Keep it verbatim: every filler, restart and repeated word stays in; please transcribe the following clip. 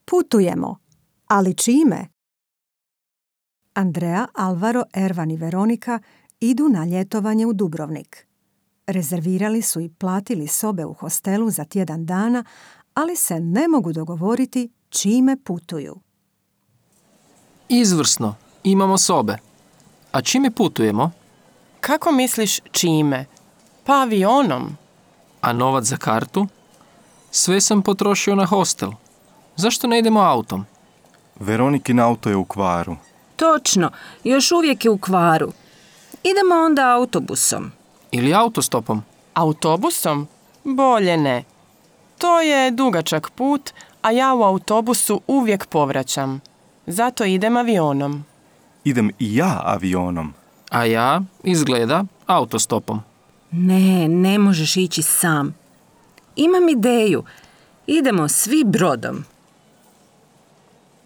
Putujemo. Ali čime? Andrea, Alvaro, Ervan i Veronika idu na ljetovanje u Dubrovnik. Rezervirali su i platili sobe u hostelu za tjedan dana, ali se ne mogu dogovoriti čime putuju. Izvrsno, imamo sobe. A čime putujemo? Kako misliš čime? Pa avionom. A novac za kartu? Sve sam potrošio na hostel. Zašto ne idemo autom? Veronikin auto je u kvaru. Točno, još uvijek je u kvaru. Idemo onda autobusom. Ili autostopom? Autobusom? Bolje ne. To je dugačak put, a ja u autobusu uvijek povraćam. Zato idem avionom. Idem i ja avionom. A ja, izgleda, autostopom. Ne, ne možeš ići sam. Imam ideju. Idemo svi brodom.